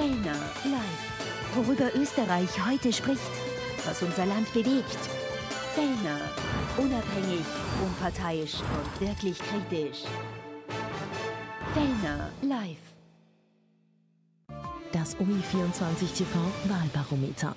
Fellner live. Worüber Österreich heute spricht, was unser Land bewegt. Fellner, unabhängig, unparteiisch und wirklich kritisch. Fellner live. Das OE24 TV Wahlbarometer.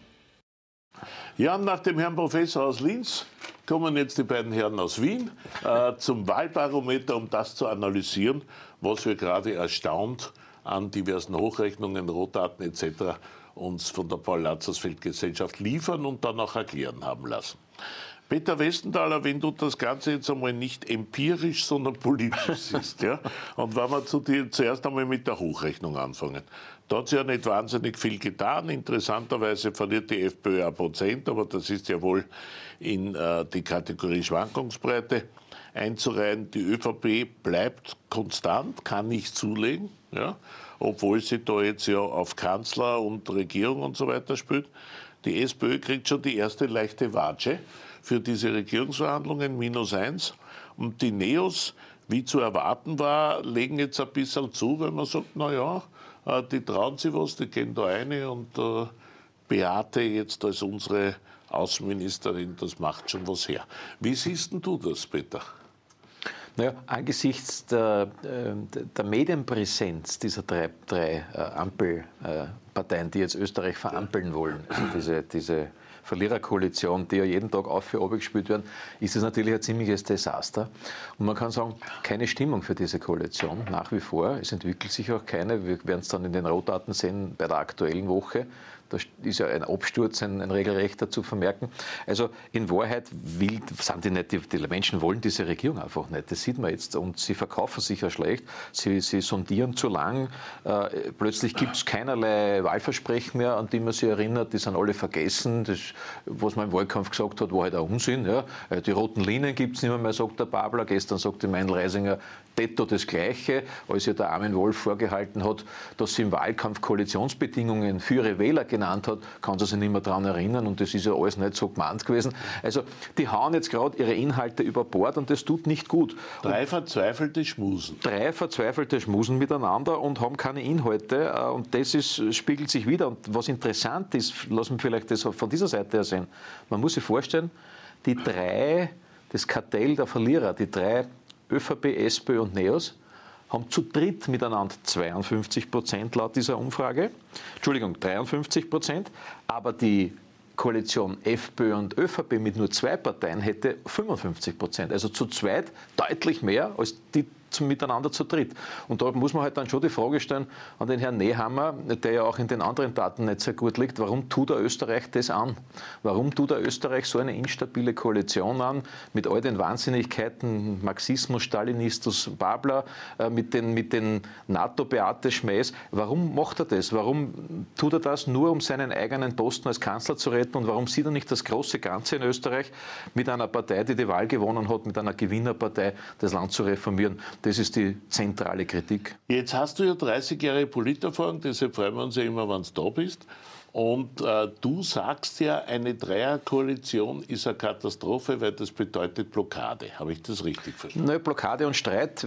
Ja, nach dem Herrn Professor aus Linz kommen jetzt die beiden Herren aus Wien zum Wahlbarometer, um das zu analysieren, was wir gerade erstaunt an diversen Hochrechnungen, Rohdaten etc. uns von der Paul-Lazarsfeld-Gesellschaft liefern und dann auch erklären haben lassen. Peter Westenthaler, wenn du das Ganze jetzt einmal nicht empirisch, sondern politisch siehst, ja, und wenn wir zuerst einmal mit der Hochrechnung anfangen. Da hat sich ja nicht wahnsinnig viel getan. Interessanterweise verliert die FPÖ 1%, aber das ist ja wohl in die Kategorie Schwankungsbreite einzureihen. Die ÖVP bleibt konstant, kann nicht zulegen, ja, obwohl sie da jetzt ja auf Kanzler und Regierung und so weiter spielt. Die SPÖ kriegt schon die erste leichte Watsche für diese Regierungsverhandlungen, -1. Und die Neos, wie zu erwarten war, legen jetzt ein bisschen zu, weil man sagt, naja, die trauen sich was, die gehen da rein und Beate jetzt als unsere Außenministerin, das macht schon was her. Wie siehst denn du das, Peter? Naja, angesichts der Medienpräsenz dieser drei Ampelparteien, die jetzt Österreich verampeln wollen, also diese Verliererkoalition, die ja jeden Tag auf für gespielt werden, ist es natürlich ein ziemliches Desaster. Und man kann sagen, keine Stimmung für diese Koalition nach wie vor. Es entwickelt sich auch keine. Wir werden es dann in den Rohdaten sehen bei der Aktuellen Woche. Da ist ja ein Absturz, ein regelrechter zu vermerken. Also in Wahrheit sind die nicht, die Menschen wollen diese Regierung einfach nicht. Das sieht man jetzt. Und sie verkaufen sich ja schlecht. Sie sondieren zu lang. Plötzlich gibt es keinerlei Wahlversprechen mehr, an die man sich erinnert. Die sind alle vergessen. Das, was man im Wahlkampf gesagt hat, war halt ein Unsinn. Ja. Die roten Linien gibt es nicht mehr, sagt der Babler. Gestern sagte Meindl Reisinger, detto das Gleiche, als ihr der Armin Wolf vorgehalten hat, dass sie im Wahlkampf Koalitionsbedingungen für ihre Wähler genannt hat, kann sie sich nicht mehr daran erinnern und das ist ja alles nicht so gemeint gewesen. Also die hauen jetzt gerade ihre Inhalte über Bord und das tut nicht gut. Drei verzweifelte Schmusen. Drei verzweifelte Schmusen miteinander und haben keine Inhalte und das spiegelt sich wieder. Und was interessant ist, lassen wir vielleicht das von dieser Seite her sehen, man muss sich vorstellen, das Kartell der Verlierer, die drei ÖVP, SPÖ und NEOS, haben zu dritt miteinander 52% laut dieser Umfrage. Entschuldigung, 53%. Aber die Koalition FPÖ und ÖVP mit nur 2 Parteien hätte 55%. Also zu zweit deutlich mehr als die miteinander zu dritt. Und da muss man halt dann schon die Frage stellen an den Herrn Nehammer, der ja auch in den anderen Daten nicht sehr gut liegt, warum tut er Österreich das an? Warum tut er Österreich so eine instabile Koalition an, mit all den Wahnsinnigkeiten, Marxismus, Stalinismus, Babler, mit den NATO-Beate-Schmähs? Warum macht er das? Warum tut er das nur, um seinen eigenen Posten als Kanzler zu retten? Und warum sieht er nicht das große Ganze in Österreich mit einer Partei, die die Wahl gewonnen hat, mit einer Gewinnerpartei, das Land zu reformieren? Das ist die zentrale Kritik. Jetzt hast du ja 30 Jahre Politerfahrung, deshalb freuen wir uns ja immer, wenn du da bist. Und du sagst ja, eine Dreierkoalition ist eine Katastrophe, weil das bedeutet Blockade. Habe ich das richtig verstanden? Nein, Blockade und Streit,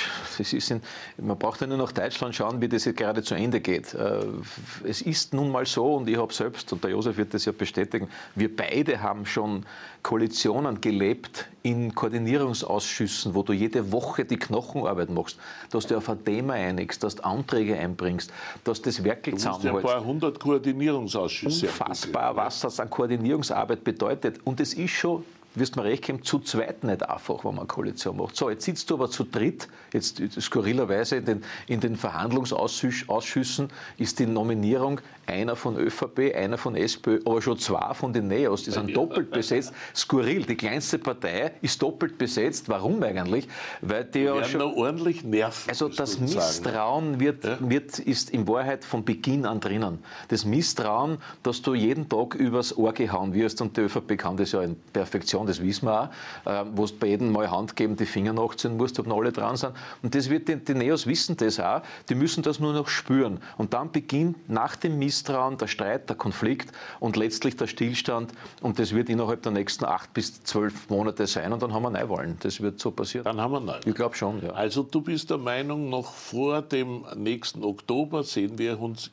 man braucht ja nur nach Deutschland schauen, wie das gerade zu Ende geht. Es ist nun mal so, und ich habe selbst, und der Josef wird das ja bestätigen, wir beide haben schon Koalitionen gelebt in Koordinierungsausschüssen, wo du jede Woche die Knochenarbeit machst, dass du auf ein Thema einigst, dass du Anträge einbringst, dass das Werkel zusammenhältst. Du musst ja ein paar hundert Koordinierungsausschüsse. Unfassbar, was das an Koordinierungsarbeit bedeutet. Und es ist schon, wirst mir recht geben, zu zweit nicht einfach, wenn man eine Koalition macht. So, jetzt sitzt du aber zu dritt, jetzt skurrilerweise in den Verhandlungsausschüssen ist die Nominierung einer von ÖVP, einer von SPÖ, aber schon 2 von den NEOS, die sind doppelt besetzt. Skurril, die kleinste Partei ist doppelt besetzt. Warum eigentlich? Weil die ja schon noch ordentlich nerven. Also das Misstrauen ist in Wahrheit von Beginn an drinnen. Das Misstrauen, dass du jeden Tag übers Ohr gehauen wirst, und die ÖVP kann das ja in Perfektion. Koalition, das wissen wir auch, wo du bei jedem mal Hand geben, die Finger nachziehen musst, ob noch alle dran sind. Und das wird die Neos wissen das auch, die müssen das nur noch spüren. Und dann beginnt nach dem Misstrauen der Streit, der Konflikt und letztlich der Stillstand. Und das wird innerhalb der nächsten 8 bis 12 Monate sein. Und dann haben wir Neuwahlen. Das wird so passieren. Dann haben wir Neuwahlen. Ich glaube schon, ja. Also du bist der Meinung, noch vor dem nächsten Oktober sehen wir uns,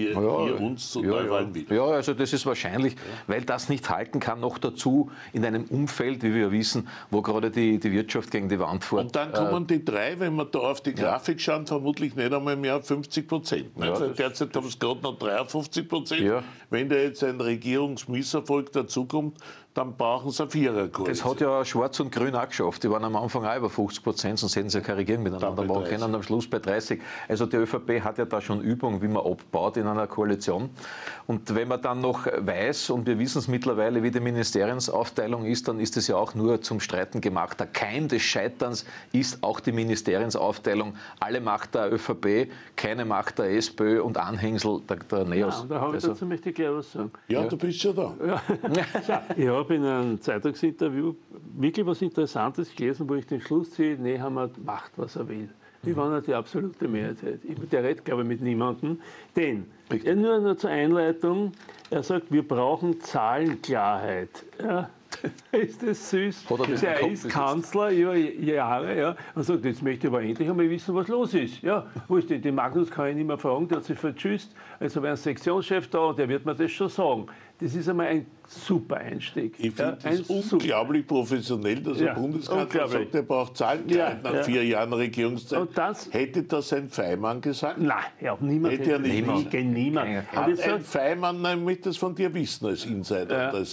zu Neuwahlen wieder? Ja, also das ist wahrscheinlich, weil das nicht halten kann, noch dazu in einem Umfeld, wie wir wissen, wo gerade die Wirtschaft gegen die Wand fährt. Und dann kommen die drei, wenn wir da auf die Grafik schauen, vermutlich nicht einmal mehr 50%. Ja, derzeit haben es gerade noch 53%. Ja. Wenn da jetzt ein Regierungsmisserfolg dazukommt, dann brauchen sie eine Viererkoalition. Das hat ja Schwarz und Grün auch geschafft. Die waren am Anfang auch über 50%, sonst hätten sie ja keine Regierung miteinander machen können. Und am Schluss bei 30. Also die ÖVP hat ja da schon Übung, wie man abbaut in einer Koalition. Und wenn man dann noch weiß, und wir wissen es mittlerweile, wie die Ministeriensaufteilung ist, dann ist es ja auch nur zum Streiten gemacht. Der Keim des Scheiterns ist auch die Ministeriensaufteilung. Alle Macht der ÖVP, keine Macht der SPÖ und Anhängsel der Neos. Ja, da habe ich dazu möchte ich gleich was sagen. Ja, du bist schon da. Ja. Ich habe in einem Zeitungsinterview wirklich was Interessantes gelesen, wo ich den Schluss ziehe, Nehammer macht, was er will. Die waren ja die absolute Mehrheit. Der redet, glaube ich, mit niemandem. Denn, nur zur Einleitung, er sagt, wir brauchen Zahlenklarheit. Ja. Ist das süß? Der ist Kanzler über Jahre, ja, und sagt, jetzt möchte ich aber endlich einmal wissen, was los ist. Ja, wo ist denn? Den Magnus kann ich nicht mehr fragen, der hat sich vertschüsst. Also wäre ein Sektionschef da und der wird mir das schon sagen. Das ist einmal ein super Einstieg. Ich finde das unglaublich professionell, dass ein Bundeskanzler sagt, er braucht Zahlenklarheit nach 4 Jahren Regierungszeit. Und hätte das ein Feimann gesagt? Nein, ja, niemand hätte niemand. Hat ein Feimann, damit das von dir wissen als Insider, als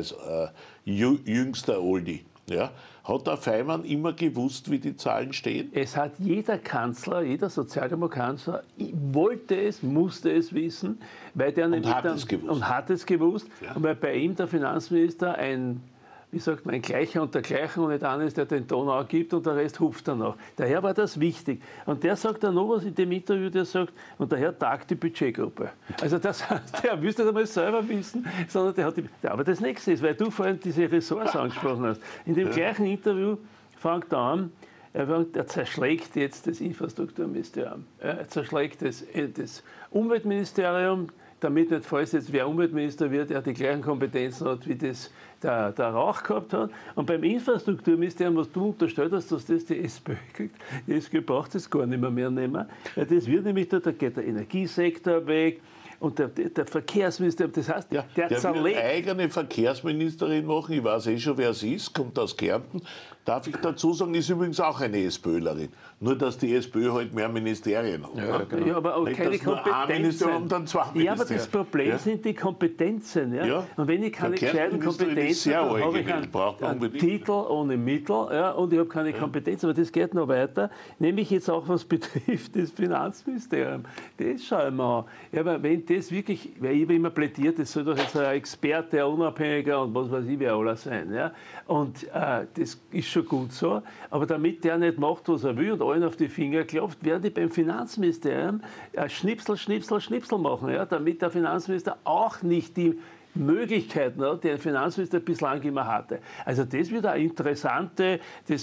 jüngster Oldie. Ja, hat der Feimann immer gewusst, wie die Zahlen stehen? Es hat jeder Kanzler, jeder Sozialdemokrat wollte es, musste es wissen, weil der und hat es gewusst. Ja. Und weil bei ihm der Finanzminister ein Gleicher unter Gleichen und nicht einer ist, der den Ton auch gibt und der Rest hupft dann noch. Daher war das wichtig. Und der sagt dann noch was in dem Interview, der sagt, und daher tagt die Budgetgruppe. Also das heißt, der müsste nicht einmal selber wissen, sondern der hat aber das Nächste ist, weil du vorhin diese Ressorts angesprochen hast. In dem gleichen Interview fängt er an, er zerschlägt jetzt das Infrastrukturministerium. Er zerschlägt das Umweltministerium, damit nicht falls jetzt wer Umweltminister wird, er die gleichen Kompetenzen hat, wie das der Rauch gehabt hat. Und beim Infrastrukturministerium, was du unterstellt hast, dass das die SPÖ kriegt, die SPÖ braucht das gar nicht mehr nehmen. Ja, das wird nämlich, da geht der Energiesektor weg und der Verkehrsminister, das heißt, der will eine eigene Verkehrsministerin machen, ich weiß schon, wer sie ist, kommt aus Kärnten. Darf ich dazu sagen, ist übrigens auch eine SPÖlerin. Nur, dass die SPÖ halt mehr Ministerien hat. Ja, genau. Ja, aber auch nicht, keine Kompetenzen. Und dann 2 ja, aber das Problem sind die Kompetenzen. Ja? Ja. Und wenn ich keine gescheiten Kompetenzen habe, habe ich einen Titel ohne Mittel, ja, und ich habe keine Kompetenz. Aber das geht noch weiter. Nämlich jetzt auch, was betrifft das Finanzministerium. Das schauen wir an. Ja, aber wenn das wirklich, weil ich habe immer plädiert, das soll doch jetzt ein Experte, ein Unabhängiger und was weiß ich, wer aller sein. Ja? Und das ist schon gut so. Aber damit der nicht macht, was er will und allen auf die Finger klopft, werden die beim Finanzministerium Schnipsel, Schnipsel, Schnipsel machen, ja? Damit der Finanzminister auch nicht die Möglichkeiten hat, die der Finanzminister bislang immer hatte. Also das wird eine interessante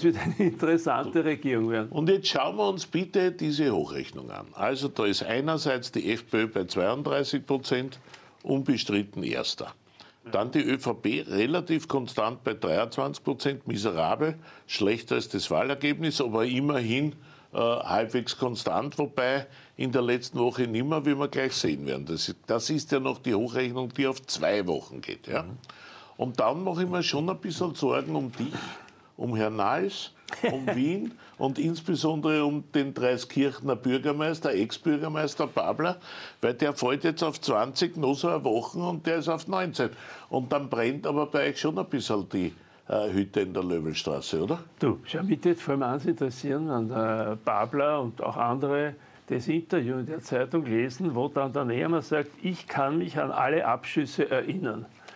Regierung werden. Und jetzt schauen wir uns bitte diese Hochrechnung an. Also da ist einerseits die FPÖ bei 32%, unbestritten Erster. Dann die ÖVP relativ konstant bei 23%, miserabel, schlechter als das Wahlergebnis, aber immerhin halbwegs konstant, wobei in der letzten Woche nimmer, wie wir gleich sehen werden. Das ist ja noch die Hochrechnung, die auf 2 Wochen geht. Ja? Und dann mache ich mir schon ein bisschen Sorgen um dich, um Herrn Nahles, um Wien und insbesondere um den Dreiskirchener Bürgermeister, Ex-Bürgermeister Babler, weil der fällt jetzt auf 20, noch so eine Woche und der ist auf 19. Und dann brennt aber bei euch schon ein bisschen die Hütte in der Löwenstraße, oder? Du, schau mich jetzt vor allem eins interessieren, an der Babler und auch andere das Interview in der Zeitung lesen, wo dann der Nehammer sagt, ich kann mich an alle Abschüsse erinnern.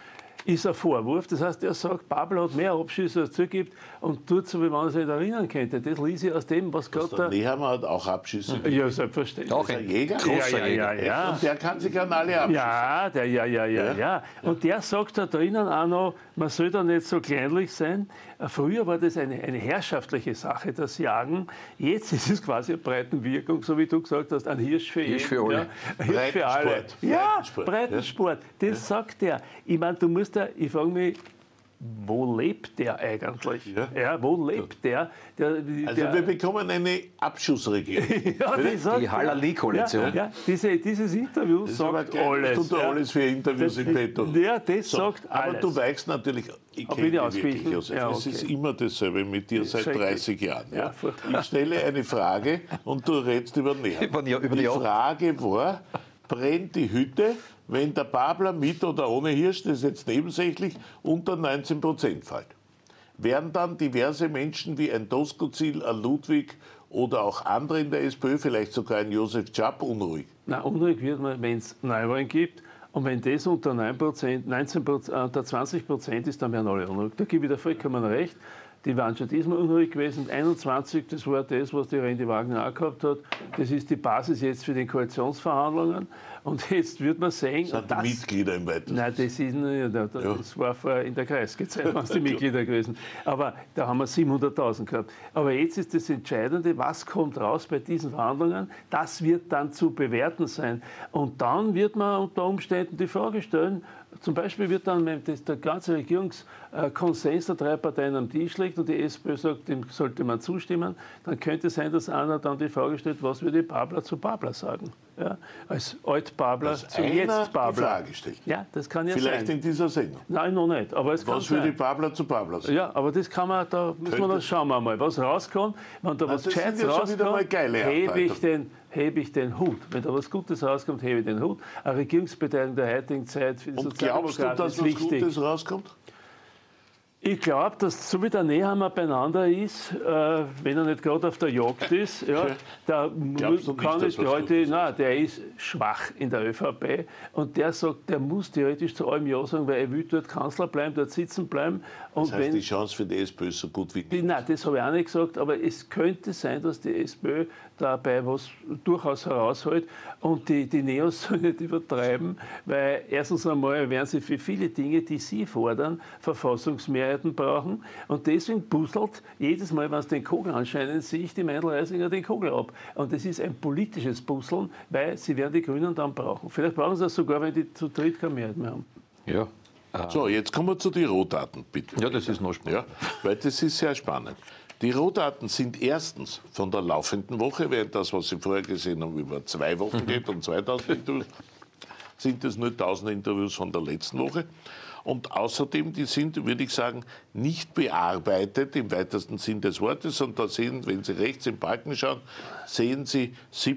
ist ein Vorwurf. Das heißt, er sagt, Babler hat mehr Abschüsse als zugibt und tut so, wie man sich erinnern könnte. Das ließ ich aus dem, was gerade der Nehammer hat auch Abschüsse. Ja, selbstverständlich. Auch ein Jäger? Ja. Und der kann sich an alle abschießen. Ja. Und der sagt da drinnen auch noch, man soll da nicht so kleinlich sein. Früher war das eine herrschaftliche Sache, das Jagen. Jetzt ist es quasi eine Breitenwirkung, so wie du gesagt hast, ein Hirsch für jeden. Für alle. Ja, Hirsch für alle. Ja, Breitensport. Das sagt er. Ich meine, du musst da, ich frage mich, wo lebt der eigentlich? Ja, wo lebt der? Wir bekommen eine Abschussregierung. Die Halali-Koalition. Ja, dieses Interview sagt alles. Das tut alles für Interviews im Petto. Ja, das sagt alles. Aber du weichst natürlich, ich kenne dich wirklich, Josef. Es ist immer dasselbe mit dir seit 30 Jahren. Ja? Ich stelle eine Frage und du redest über Nehammer. Die Frage war, brennt die Hütte, wenn der Babler mit oder ohne Hirsch, das ist jetzt nebensächlich, unter 19% fällt? Werden dann diverse Menschen wie ein Doskozil, ein Ludwig oder auch andere in der SPÖ, vielleicht sogar ein Josef Czap, unruhig? Na, unruhig wird man, wenn es Neuwahlen gibt. Und wenn das unter 9%, 20% ist, dann werden alle unruhig. Da gebe ich dir vollkommen recht. Die waren schon diesmal unruhig gewesen. 21, das war das, was die Randy Wagner auch gehabt hat. Das ist die Basis jetzt für die Koalitionsverhandlungen. Und jetzt wird man sehen... Das sind die Mitglieder im weitesten. Nein, das war vorher in der Kreisgezeit, waren es die Mitglieder gewesen. Aber da haben wir 700.000 gehabt. Aber jetzt ist das Entscheidende, was kommt raus bei diesen Verhandlungen. Das wird dann zu bewerten sein. Und dann wird man unter Umständen die Frage stellen, zum Beispiel wird dann, wenn der ganze Regierungskonsens der drei Parteien am Tisch liegt und die SPÖ sagt, dem sollte man zustimmen, dann könnte es sein, dass einer dann die Frage stellt, was würde Babler zu Babler sagen? Ja, als Alt-Babler zu Jetzt-Babler. Die Frage stellt. Ja, das kann ja Vielleicht sein. in dieser Sendung. Nein, noch nicht. Aber es kann was würde sein. Babler zu Babler sagen? Ja, aber das kann man, da müssen wir das schauen wir mal, was rauskommt. Wenn da was Gescheites ja rauskommt, hebe ich den Hut. Wenn da was Gutes rauskommt, hebe ich den Hut. Eine Regierungsbeteiligung der heutigen Zeit für die Sozialdemokraten ist wichtig. Glaubst du, dass was Gutes rauskommt? Ich glaube, dass so wie der Nehammer beieinander ist, wenn er nicht gerade auf der Jagd ist, ja, der ist schwach in der ÖVP und der sagt, der muss theoretisch zu allem Ja sagen, weil er will dort Kanzler bleiben, dort sitzen bleiben. Und das heißt, die Chance für die SPÖ ist so gut wie nie. Nein, das habe ich auch nicht gesagt, aber es könnte sein, dass die SPÖ dabei was durchaus heraushält und die Neos sollen nicht übertreiben, weil erstens einmal werden sie für viele Dinge, die sie fordern, Verfassungsmehrheiten brauchen und deswegen puzzelt jedes Mal, wenn es den Kogel anscheinend, sehe ich die Meindl-Reisinger den Kogel ab. Und das ist ein politisches Puzzeln, weil sie werden die Grünen dann brauchen. Vielleicht brauchen sie das sogar, wenn die zu dritt keine Mehrheit mehr haben. Ja. So, jetzt kommen wir zu den Rohdaten, bitte. Ja, das ist noch spannend. Ja, weil das ist sehr spannend. Die Rohdaten sind erstens von der laufenden Woche, während das, was Sie vorher gesehen haben, über 2 Wochen geht und 2000 Interviews, sind es nur 1000 Interviews von der letzten Woche. Und außerdem, die sind, würde ich sagen, nicht bearbeitet im weitesten Sinn des Wortes. Und da sehen, wenn Sie rechts im Balken schauen, sehen Sie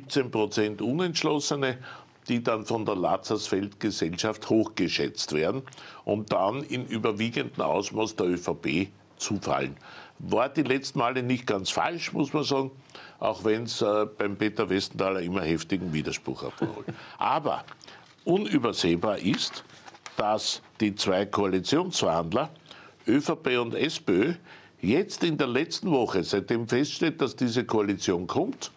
17% Unentschlossene, die dann von der Lazarsfeld-Gesellschaft hochgeschätzt werden und dann in überwiegendem Ausmaß der ÖVP zufallen. War die letzten Male nicht ganz falsch, muss man sagen, auch wenn es beim Peter Westenthaler immer heftigen Widerspruch abholt. Aber unübersehbar ist, dass die zwei Koalitionsverhandler, ÖVP und SPÖ, jetzt in der letzten Woche, seitdem feststeht, dass diese Koalition kommt,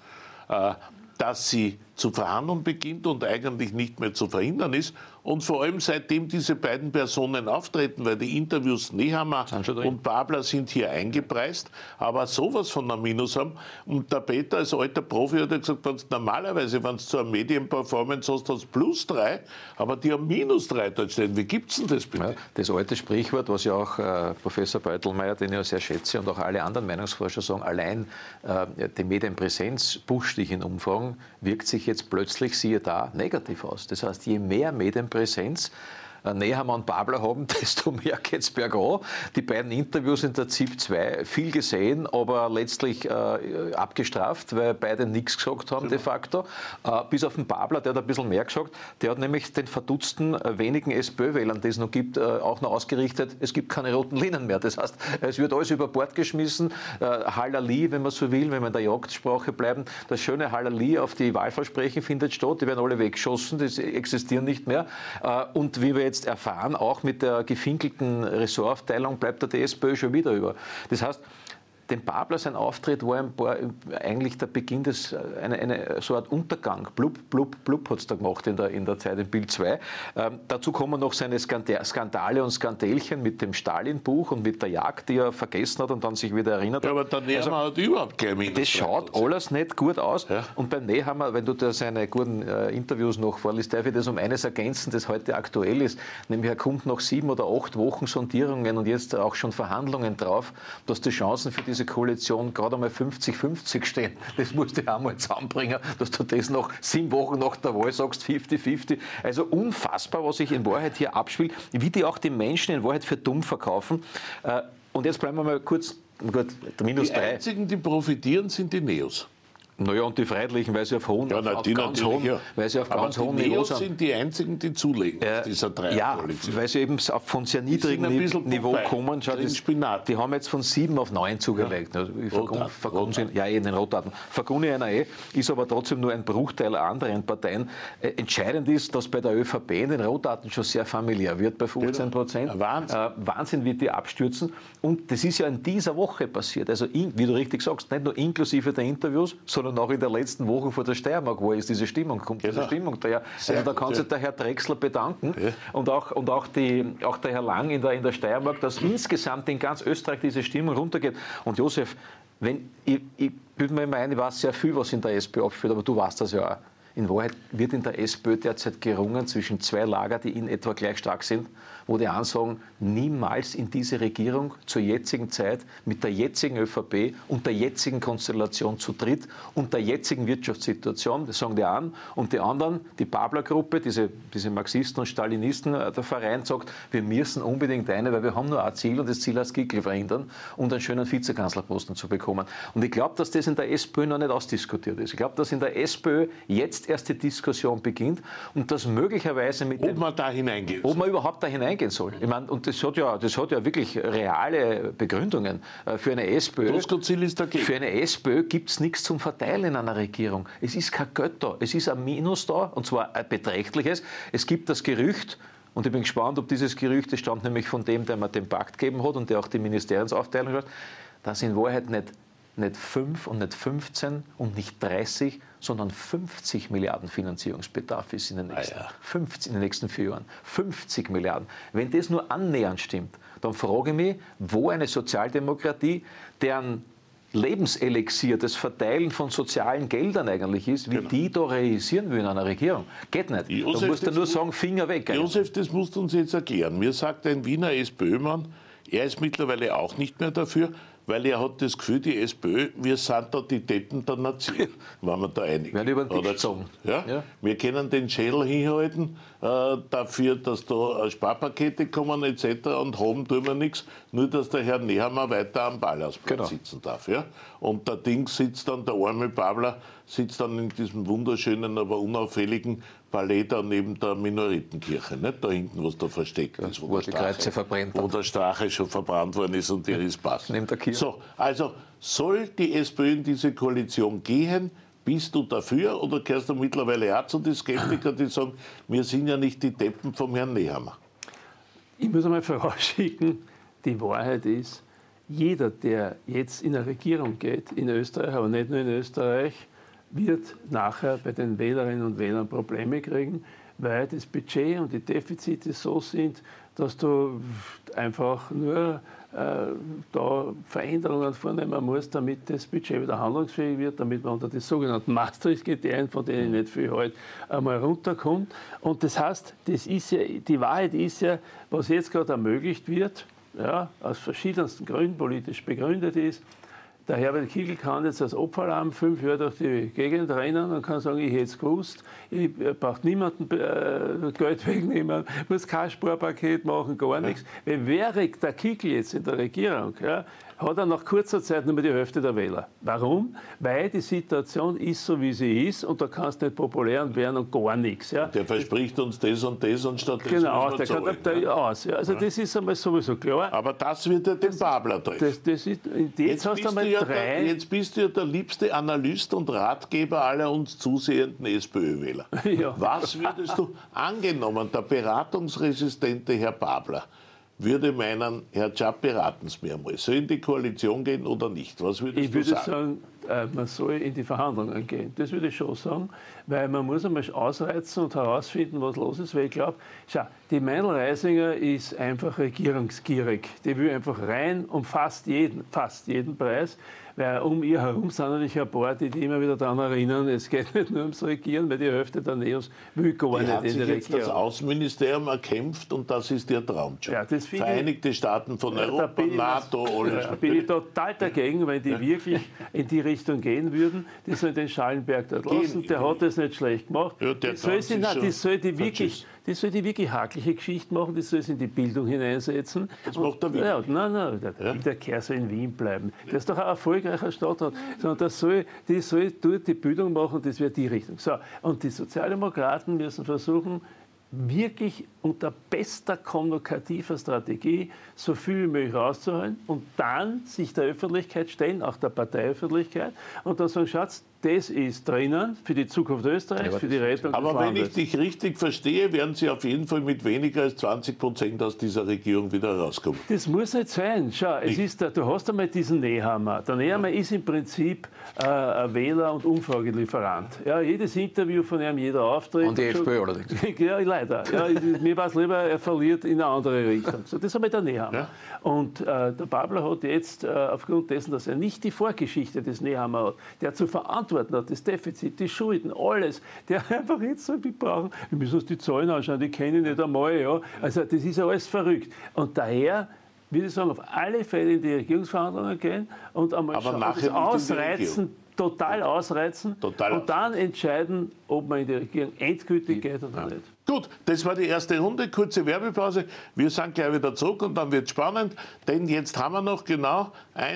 dass sie zu verhandeln beginnt und eigentlich nicht mehr zu verhindern ist. Und vor allem seitdem diese beiden Personen auftreten, weil die Interviews Nehammer und Babler sind hier eingepreist, aber sowas von einem Minus haben. Und der Peter als alter Profi hat ja gesagt, normalerweise, wenn du zu einer Medienperformance hast, hast du +3, aber die haben -3 dort stehen. Wie gibt es denn das bitte? Ja, das alte Sprichwort, was ja auch Professor Beutelmeier, den ich ja sehr schätze, und auch alle anderen Meinungsforscher sagen, allein die Medienpräsenz pusht dich in Umfragen, wirkt sich jetzt plötzlich, siehe da, negativ aus. Das heißt, je mehr Medienpräsenz Nehammer und Babler haben, desto mehr geht es bergan. Die beiden Interviews in der ZIP 2, viel gesehen, aber letztlich abgestraft, weil beide nichts gesagt haben de facto. Bis auf den Babler, der hat ein bisschen mehr gesagt. Der hat nämlich den verdutzten wenigen SPÖ-Wählern, die es noch gibt, auch noch ausgerichtet, es gibt keine roten Linien mehr. Das heißt, es wird alles über Bord geschmissen. Halali, wenn man so will, wenn wir in der Jagdsprache bleiben. Das schöne Halali auf die Wahlversprechen findet statt. Die werden alle weggeschossen, die existieren nicht mehr. Und wie wir jetzt erfahren, auch mit der gefinkelten Ressortaufteilung bleibt der SPÖ schon wieder über. Das heißt, dem Babler sein Auftritt war eigentlich der Beginn so eine Art Untergang. Blub, blub, blub hat es da gemacht in der Zeit in Bild 2. Dazu kommen noch seine Skandale und Skandälchen mit dem Stalin-Buch und mit der Jagd, die er vergessen hat und dann sich wieder erinnert hat. Ja, aber der Nehammer hat überhaupt kein Minus. Das schaut alles nicht gut aus. Ja. Und beim Nehammer, wenn du da seine guten Interviews noch vorliest, darf ich das um eines ergänzen, das heute aktuell ist. Nämlich er kommt nach 7 oder 8 Wochen Sondierungen und jetzt auch schon Verhandlungen drauf, dass die Chancen für diese Koalition gerade einmal 50-50 stehen. Das musst du auch mal zusammenbringen, dass du das noch 7 Wochen nach der Wahl sagst, 50-50. Also unfassbar, was sich in Wahrheit hier abspielt, wie die auch die Menschen in Wahrheit für dumm verkaufen. Und jetzt bleiben wir mal kurz, gut, der Minus 3. Die einzigen, die profitieren, sind die Neos. Naja, und die Freiheitlichen, weil sie auf ganz hohem Niveau sind. Sind die einzigen, die zulegen auf dieser Dreierkoalition. Ja, weil sie eben von sehr niedrigem Niveau kommen. Schau, die haben jetzt von 7 auf 9 zugelegt. Ja. In den Rotarten. Vergunni einer ist aber trotzdem nur ein Bruchteil anderen Parteien. Entscheidend ist, dass bei der ÖVP in den Rotarten schon sehr familiär wird, bei 15%. Wahnsinn, wie die abstürzen. Und das ist ja in dieser Woche passiert. Also, wie du richtig sagst, nicht nur inklusive der Interviews, sondern auch in der letzten Woche vor der Steiermark, wo ist diese Stimmung, kommt diese Stimmung daher. Also da kann sich der Herr Drechsler bedanken und auch der Herr Lang in der Steiermark, dass insgesamt in ganz Österreich diese Stimmung runtergeht. Und Josef, ich bilde mir immer ein, ich weiß sehr viel, was in der SPÖ abspielt, aber du weißt das ja auch. In Wahrheit wird in der SPÖ derzeit gerungen zwischen 2 Lager, die in etwa gleich stark sind, wo die einen sagen, niemals in diese Regierung zur jetzigen Zeit mit der jetzigen ÖVP und der jetzigen Konstellation zu dritt und der jetzigen Wirtschaftssituation, das sagen die einen, und die anderen, die Babler-Gruppe, diese Marxisten und Stalinisten, der Verein sagt, wir müssen unbedingt eine, weil wir haben nur ein Ziel und das Ziel heißt Kickl verhindern und einen schönen Vizekanzlerposten zu bekommen. Und ich glaube, dass das in der SPÖ noch nicht ausdiskutiert ist. Ich glaube, dass in der SPÖ jetzt erst die Diskussion beginnt und dass möglicherweise ob man da hineingehen soll. Ob man überhaupt da hineingehen soll. Ich meine, und das hat ja wirklich reale Begründungen für eine SPÖ. Ziel ist dagegen. Für eine SPÖ gibt es nichts zum Verteilen in einer Regierung. Es ist kein Geld da. Es ist ein Minus da, und zwar ein beträchtliches. Es gibt das Gerücht, und ich bin gespannt, ob dieses Gerücht, das stammt nämlich von dem, der mir den Pakt gegeben hat und der auch die Ministeriumsaufteilung hat, dass in Wahrheit nicht 5 und nicht 15 und nicht 30, sondern 50 Milliarden Finanzierungsbedarf ist in den nächsten 4 Jahren. 50 Milliarden. Wenn das nur annähernd stimmt, dann frage ich mich, wo eine Sozialdemokratie, deren Lebenselixier, das Verteilen von sozialen Geldern eigentlich ist, wie die da realisieren will in einer Regierung. Geht nicht. Josef, da musst du nur sagen, Finger weg. Josef, das musst du uns jetzt erklären. Mir sagt ein Wiener SPÖ-Mann, er ist mittlerweile auch nicht mehr dafür, weil er hat das Gefühl, die SPÖ, wir sind da die Deppen der Nation, wenn wir da einig werden. Über den Tisch gezogen. Ja? Wir können den Schädel hinhalten dafür, dass da Sparpakete kommen etc. und haben tun wir nichts, nur dass der Herr Nehammer weiter am Ballhausplatz sitzen darf. Ja? Und der Ding sitzt dann, der arme Babler, sitzt dann in diesem wunderschönen, aber unauffälligen Palais da neben der Minoritenkirche, nicht da hinten, was da versteckt ist, wo die Kreuze verbrennt wo der Strache schon verbrannt worden ist und der ist passt. Neben der Kirche. So, also soll die SPÖ in diese Koalition gehen? Bist du dafür oder gehörst du mittlerweile auch zu den Skeptikern, die sagen, wir sind ja nicht die Deppen vom Herrn Nehammer? Ich muss einmal vorausschicken, die Wahrheit ist, jeder, der jetzt in eine Regierung geht, in Österreich, aber nicht nur in Österreich, wird nachher bei den Wählerinnen und Wählern Probleme kriegen, weil das Budget und die Defizite so sind, dass du einfach nur da Veränderungen vornehmen musst, damit das Budget wieder handlungsfähig wird, damit man unter die sogenannten Maastricht-Kriterien, von denen ich nicht viel halte, einmal runterkommt. Und das heißt, das ist ja, die Wahrheit ist ja, was jetzt gerade ermöglicht wird, ja, aus verschiedensten Gründen politisch begründet ist. Der Herbert Kickl kann jetzt als Opferlamm 5 Jahre durch die Gegend rennen und kann sagen, ich hätte es gewusst, ich brauche niemandem Geld wegnehmen, muss kein Sparpaket machen, gar nichts. Wenn wäre der Kickl jetzt in der Regierung, ja, hat er nach kurzer Zeit nur mehr die Hälfte der Wähler. Warum? Weil die Situation ist so, wie sie ist und da kannst du nicht populär werden und gar nichts. Ja. Der verspricht uns das und stattdessen genau, muss man der kann da aus. Ja. Also das ist einmal sowieso klar. Aber das wird ja den Babler treffen. Jetzt hast du einmal drei. Jetzt bist du ja der liebste Analyst und Ratgeber aller uns zusehenden SPÖ-Wähler. Ja. Was würdest du, angenommen, der beratungsresistente Herr Babler würde meinen, Herr Tschapp, beraten Sie mir einmal, soll in die Koalition gehen oder nicht? Was würdest Ich du würde sagen? sagen, man soll in die Verhandlungen gehen. Das würde ich schon sagen, weil man muss einmal ausreizen und herausfinden, was los ist. Weil ich glaube, schau, die Meindl-Reisinger ist einfach regierungsgierig. Die will einfach rein um fast jeden Preis. Weil um ihr herum sind natürlich ein paar, die immer wieder daran erinnern, es geht nicht nur ums Regieren, weil die Hälfte der Neos will gar nicht hat in sich die jetzt das Regierung. Außenministerium erkämpft und das ist ihr Traumjob. Ja, das finde Vereinigte Staaten von Europa, NATO, alles. Da bin ich total dagegen, wenn die wirklich in die Richtung gehen würden. Die sollen den Schallenberg dort lassen, der hat das nicht schlecht gemacht. Ja, der die soll die wirklich hakliche Geschichte machen, die soll sie in die Bildung hineinsetzen. Das macht der Wien. Ja, nein, der Kerl soll in Wien bleiben. Der ist doch ein erfolgreicher Stadtrat. Sondern die soll dort die Bildung machen, das wäre die Richtung. So, und die Sozialdemokraten müssen versuchen, wirklich unter bester kommunikativer Strategie so viel wie möglich rauszuholen und dann sich der Öffentlichkeit stellen, auch der Parteiöffentlichkeit, und dann sagen, Schatz, das ist drinnen für die Zukunft Österreichs, für die Rettung des Aber wenn Landes. ich dich richtig verstehe, werden Sie auf jeden Fall mit weniger als 20% aus dieser Regierung wieder rauskommen. Das muss nicht sein. Schau, du hast einmal diesen Nehammer. Der Nehammer ist im Prinzip ein Wähler- und Umfragelieferant. Ja, jedes Interview von ihm, jeder Auftritt. Und die FPÖ allerdings. Ja, leider. Ja, mir war es lieber, er verliert in eine andere Richtung. So, das ist einmal der Nehammer. Ja. Und der Babler hat jetzt, aufgrund dessen, dass er nicht die Vorgeschichte des Nehammer hat, der zu verantworten hat, das Defizit, die Schulden, alles, der einfach jetzt so viel brauchen. Wir müssen uns die Zahlen anschauen, die kenne ich nicht einmal. Ja. Also das ist ja alles verrückt. Und daher würde ich sagen, auf alle Fälle in die Regierungsverhandlungen gehen und einmal schauen, das ausreizen, total ausreizen und dann entscheiden, ob man in die Regierung endgültig geht oder nicht. Gut, das war die erste Runde, kurze Werbepause. Wir sind gleich wieder zurück und dann wird es spannend, denn jetzt haben wir noch genau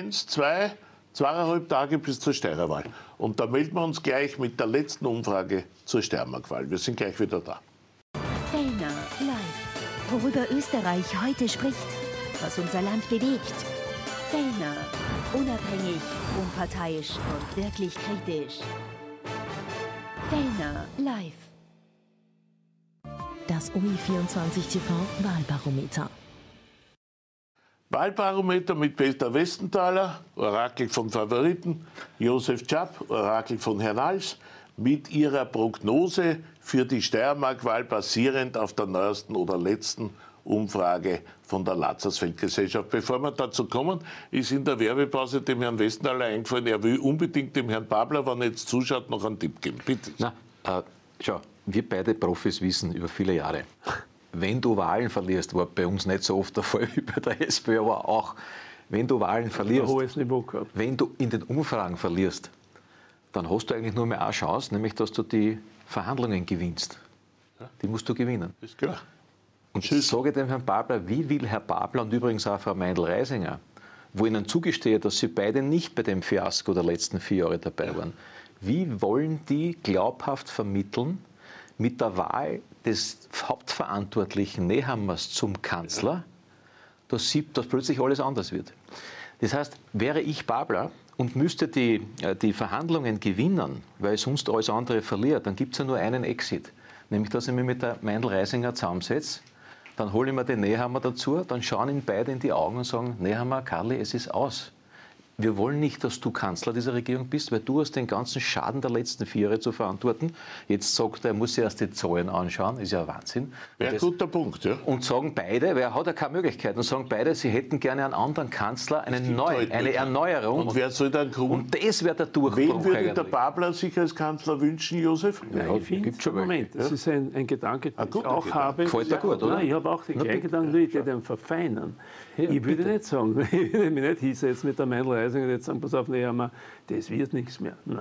2,5 Tage bis zur Steirerwahl. Und da melden wir uns gleich mit der letzten Umfrage zur Steiermark-Wahl. Wir sind gleich wieder da. Fellner live. Worüber Österreich heute spricht, was unser Land bewegt. Fellner. Unabhängig, unparteiisch und wirklich kritisch. Fellner live. Das OI24 TV Wahlbarometer. Wahlbarometer mit Peter Westenthaler, Orakel von Favoriten, Josef Tschapp, Orakel von Herrn Hals, mit ihrer Prognose für die Steiermark-Wahl basierend auf der neuesten oder letzten Umfrage von der Lazarsfeld-Gesellschaft. Bevor wir dazu kommen, ist in der Werbepause dem Herrn Westenthaler eingefallen, er will unbedingt dem Herrn Babler, wenn er jetzt zuschaut, noch einen Tipp geben. Bitte. Schau, wir beide Profis wissen über viele Jahre, wenn du Wahlen verlierst, war bei uns nicht so oft der Fall wie bei der SPÖ, aber auch, wenn du Wahlen verlierst, hohes Niveau gehabt. Wenn du in den Umfragen verlierst, dann hast du eigentlich nur mehr eine Chance, nämlich dass du die Verhandlungen gewinnst. Die musst du gewinnen. Ist klar. Und ich sage dem Herrn Babler, wie will Herr Babler und übrigens auch Frau Meindl-Reisinger, wo ihnen zugestehe, dass sie beide nicht bei dem Fiasko der letzten 4 Jahre dabei waren, wie wollen die glaubhaft vermitteln mit der Wahl des Hauptverantwortlichen Nehammers zum Kanzler, dass plötzlich alles anders wird? Das heißt, wäre ich Babler und müsste die Verhandlungen gewinnen, weil sonst alles andere verliert, dann gibt es ja nur einen Exit, nämlich dass ich mich mit der Meindl-Reisinger zusammensetze, dann hole ich mir den Nehammer dazu, dann schauen ihn beide in die Augen und sagen, Nehammer, Karli, es ist aus. Wir wollen nicht, dass du Kanzler dieser Regierung bist, weil du hast den ganzen Schaden der letzten 4 Jahre zu verantworten. Jetzt sagt er, er muss sich erst die Zahlen anschauen, ist ja Wahnsinn. Wäre ein guter Punkt, ja. Und sagen beide, weil er hat ja keine Möglichkeit, und sagen beide, sie hätten gerne einen anderen Kanzler, eine Erneuerung. Und wer soll dann kommen? Und das wäre der Durchbruch. Wen würde eigentlich der Babler sich als Kanzler wünschen, Josef? Ja, ich finde, Moment, das ist ein Gedanke, den ich auch habe. Gefällt dir gut, oder? Nein, ich habe auch den gleichen Gedanken, nur ich werde ihn verfeinern. Ich würde nicht sagen, ich würde mich nicht hinsetzen mit der Meindl-Reisinger und jetzt sagen, pass auf, Nehammer, das wird nichts mehr. Nein.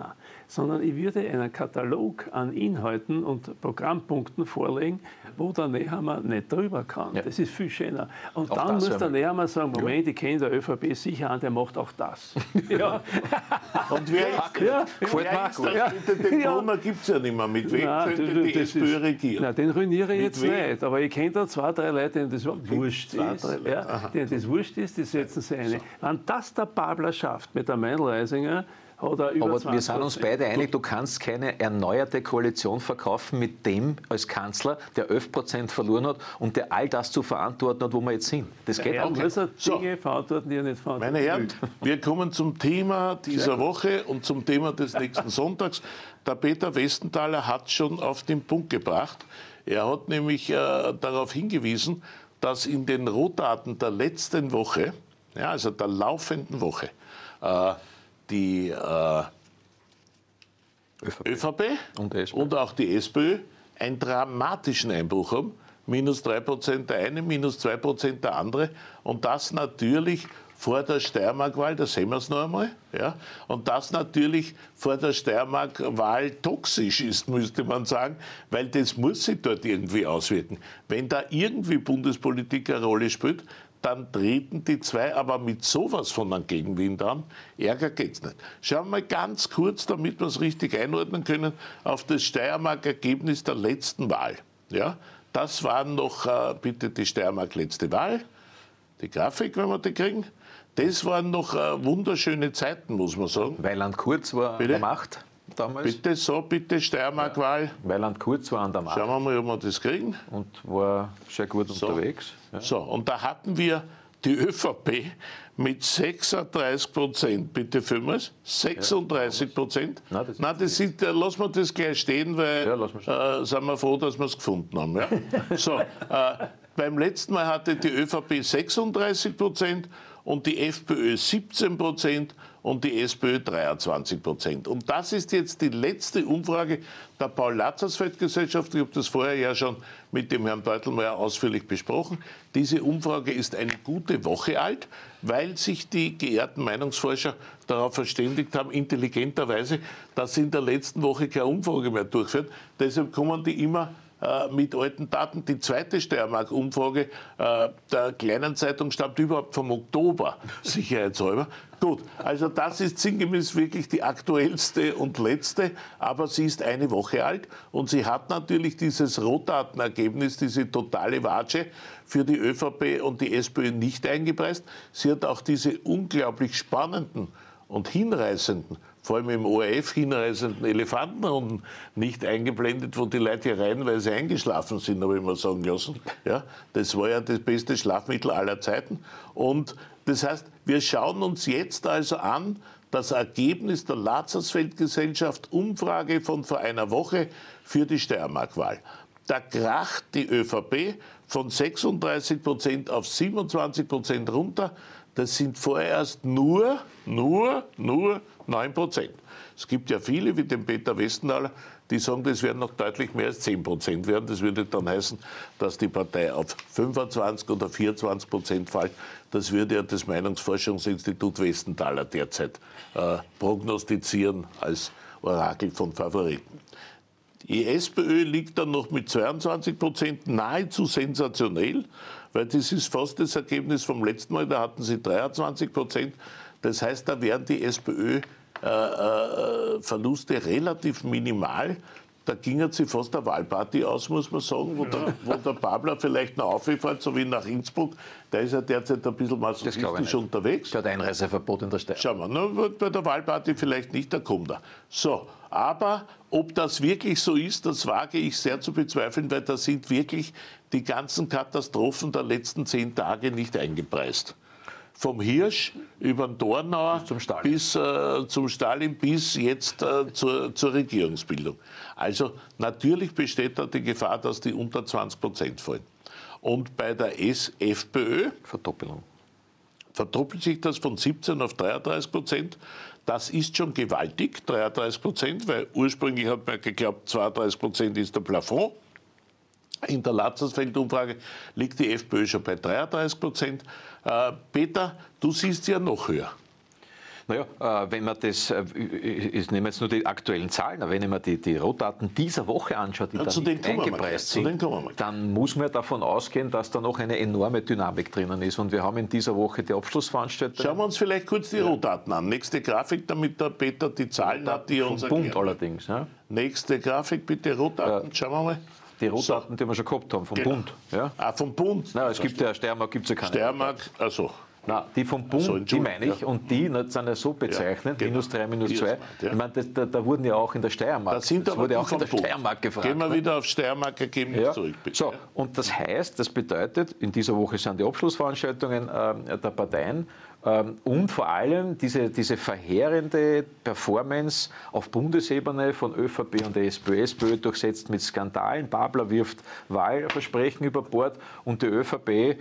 sondern ich würde einen Katalog an Inhalten und Programmpunkten vorlegen, wo der Nehammer nicht drüber kann. Ja. Das ist viel schöner. Und auch dann muss der Nehammer sagen, Moment, ich kenne der ÖVP sicher an, der macht auch das. Ja. Und wer ist das? Den Brunner gibt es ja nicht mehr. Mit wem könnte die SPÖ regieren? Nein, den ruiniere ich jetzt nicht. Aber ich kenne da 2, 3 Leute, denen das wurscht ist. Denen das wurscht ist, die setzen sie ein. Wenn das der Babler schafft mit der Meindl-Reisinger, aber wir sind uns beide einig, du kannst keine erneuerte Koalition verkaufen mit dem als Kanzler, der 11% verloren hat und der all das zu verantworten hat, wo wir jetzt sind. Das geht auch nicht. Dinge verantworten, die er nicht verantworten. Meine Herren, wir kommen zum Thema dieser Woche und zum Thema des nächsten Sonntags. Der Peter Westenthaler hat schon auf den Punkt gebracht. Er hat nämlich darauf hingewiesen, dass in den Rohdaten der letzten Woche, ja, also der laufenden Woche, die ÖVP und auch die SPÖ einen dramatischen Einbruch haben. -3% der eine, -2% der andere. Und das natürlich vor der Steiermark-Wahl, da sehen wir es noch einmal. Ja? Und das natürlich vor der Steiermark-Wahl toxisch ist, müsste man sagen, weil das muss sich dort irgendwie auswirken. Wenn da irgendwie Bundespolitik eine Rolle spielt, dann treten die zwei aber mit sowas von einem Gegenwind an. Ärger geht's nicht. Schauen wir mal ganz kurz, damit wir es richtig einordnen können, auf das Steiermark-Ergebnis der letzten Wahl. Ja, das war noch bitte die Steiermark-letzte Wahl. Die Grafik, wenn wir die kriegen. Das waren noch wunderschöne Zeiten, muss man sagen. Weiland Kurz war an der Macht damals. Bitte Steiermark-Wahl. Weiland Kurz war an der Macht. Schauen wir mal, ob wir das kriegen. Und war sehr gut unterwegs. Ja. So, und da hatten wir die ÖVP mit 36%, bitte vielmals, 36%. Lassen wir das gleich stehen, weil sind wir froh, dass wir es gefunden haben. Ja? So, beim letzten Mal hatte die ÖVP 36% und die FPÖ 17% und die SPÖ 23%. Und das ist jetzt die letzte Umfrage der Paul-Lazarsfeld-Gesellschaft. Ich habe das vorher ja schon mit dem Herrn Beutelmeier ausführlich besprochen. Diese Umfrage ist eine gute Woche alt, weil sich die geehrten Meinungsforscher darauf verständigt haben, intelligenterweise, dass sie in der letzten Woche keine Umfrage mehr durchführen. Deshalb kommen die immer mit alten Daten. Die zweite Steiermark-Umfrage der kleinen Zeitung stammt überhaupt vom Oktober, sicherheitshalber. Gut, also das ist sinngemäß wirklich die aktuellste und letzte, aber sie ist eine Woche alt und sie hat natürlich dieses Rohdatenergebnis, diese totale Watsche für die ÖVP und die SPÖ nicht eingepreist. Sie hat auch diese unglaublich spannenden und hinreißenden, vor allem im ORF hinreißenden Elefantenrunden nicht eingeblendet, wo die Leute hier reihenweise eingeschlafen sind, habe ich mal sagen lassen. Ja, das war ja das beste Schlafmittel aller Zeiten. Und das heißt, wir schauen uns jetzt also an, das Ergebnis der Lazarsfeld-Gesellschaft, Umfrage von vor einer Woche für die Steiermark-Wahl. Da kracht die ÖVP von 36% auf 27% runter. Das sind vorerst nur 9%. Es gibt ja viele, wie den Peter Westenthaler, die sagen, das werden noch deutlich mehr als 10% werden. Das würde dann heißen, dass die Partei auf 25 oder 24% fällt. Das würde ja das Meinungsforschungsinstitut Westenthaler derzeit prognostizieren als Orakel von Favoriten. Die SPÖ liegt dann noch mit 22%, nahezu sensationell, weil das ist fast das Ergebnis vom letzten Mal, da hatten sie 23%. Das heißt, da wären die SPÖ-Verluste relativ minimal. Da ging sie fast der Wahlparty aus, muss man sagen, wo der Babler vielleicht noch aufgefällt, so wie nach Innsbruck. Der ist ja derzeit ein bisschen masochistisch unterwegs. Der hat Einreiseverbot in der Steiermark. Schauen wir, bei der Wahlparty vielleicht nicht, da kommt er. So, aber ob das wirklich so ist, das wage ich sehr zu bezweifeln, weil da sind wirklich die ganzen Katastrophen der letzten 10 Tage nicht eingepreist. Vom Hirsch über den Dornauer bis zum Stalin bis jetzt zur Regierungsbildung. Also natürlich besteht da die Gefahr, dass die unter 20% fallen. Und bei der FPÖ verdoppelt sich das von 17 auf 33%. Das ist schon gewaltig, 33%, weil ursprünglich hat man geglaubt, 32% ist der Plafond. In der Lazarsfeld-Umfrage liegt die FPÖ schon bei 33%. Peter, du siehst ja noch höher. Naja, wenn man das, ich nehme jetzt nur die aktuellen Zahlen, aber wenn man die Rohdaten dieser Woche anschaut, die dann nicht eingepreist sind, dann muss man davon ausgehen, dass da noch eine enorme Dynamik drinnen ist. Und wir haben in dieser Woche die Abschlussveranstaltung. Schauen wir uns vielleicht kurz die Rohdaten an. Nächste Grafik, damit der Peter die Zahlen hat, die uns erklären. Bund allerdings. Ja. Nächste Grafik, bitte, Rohdaten, schauen wir mal. Die Rohdaten, die wir schon gehabt haben, vom Bund. Ja. Vom Bund? Nein, es gibt ja, Steiermark gibt es ja keine. Steiermark, also. Nein, die vom Bund, die meine ich, und die sind ja so bezeichnet, genau. -3, -2. Ich meine, da wurden ja auch in der Steiermark, das wurde auch in der Steiermark gefragt. Gehen wir wieder auf Steiermark Ergebnis zurück, bitte. So, und das heißt, das bedeutet, in dieser Woche sind die Abschlussveranstaltungen der Parteien und vor allem diese verheerende Performance auf Bundesebene von ÖVP und der SPÖ durchsetzt mit Skandalen. Babler wirft Wahlversprechen über Bord und die ÖVP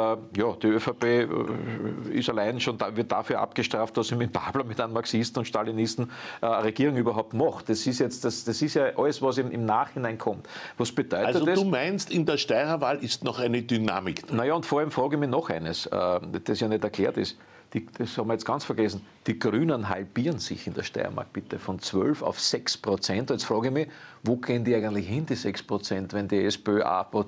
ist allein schon, wird dafür abgestraft, dass sie mit Babler, mit einem Marxisten und Stalinisten eine Regierung überhaupt macht. Das ist ja alles, was im Nachhinein kommt. Was bedeutet das? Also du meinst, in der Steirerwahl ist noch eine Dynamik drin? Naja, und vor allem frage ich mich noch eines, das ja nicht erklärt ist. Das haben wir jetzt ganz vergessen. Die Grünen halbieren sich in der Steiermark bitte von 12 auf 6%. Jetzt frage ich mich, wo gehen die eigentlich hin, die 6%, wenn die SPÖ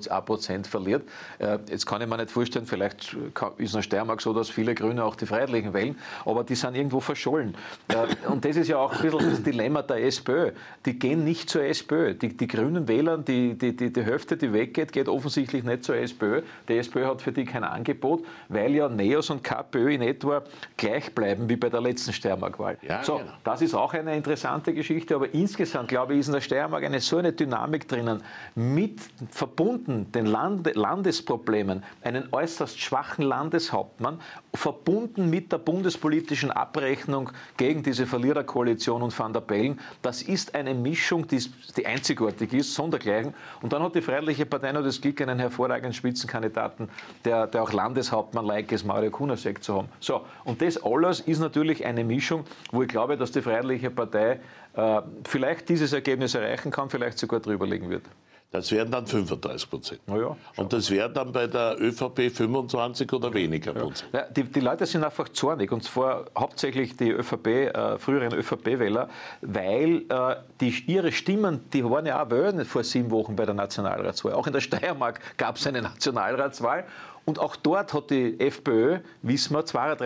1% verliert? Jetzt kann ich mir nicht vorstellen, vielleicht ist in der Steiermark so, dass viele Grüne auch die Freiheitlichen wählen, aber die sind irgendwo verschollen. Und das ist ja auch ein bisschen das Dilemma der SPÖ. Die gehen nicht zur SPÖ. Die grünen Wähler, die Hälfte, die weggeht, geht offensichtlich nicht zur SPÖ. Die SPÖ hat für die kein Angebot, weil ja NEOS und KPÖ in etwa gleich bleiben wie bei der letzten Steiermark-Wahl. Ja, so, genau. Das ist auch eine interessante Geschichte, aber insgesamt, glaube ich, ist in der Steiermark so eine Dynamik drinnen, mit verbunden den Landesproblemen, einen äußerst schwachen Landeshauptmann, verbunden mit der bundespolitischen Abrechnung gegen diese Verliererkoalition und Van der Bellen. Das ist eine Mischung, die einzigartig ist, sondergleichen. Und dann hat die Freiheitliche Partei noch das Glück, einen hervorragenden Spitzenkandidaten, der auch Landeshauptmann-like ist, Mario Kunasek zu haben. So, und das alles ist natürlich eine Mischung, wo ich glaube, dass die Freiheitliche Partei vielleicht dieses Ergebnis erreichen kann, vielleicht sogar drüber liegen wird. Das wären dann 35%. Ja, und das wäre dann bei der ÖVP 25 oder weniger Prozent. Ja, die Leute sind einfach zornig, und zwar hauptsächlich die früheren ÖVP-Wähler, weil ihre Stimmen, die waren ja auch wählen vor 7 Wochen bei der Nationalratswahl. Auch in der Steiermark gab es eine Nationalratswahl. Und auch dort hat die FPÖ, wissen wir,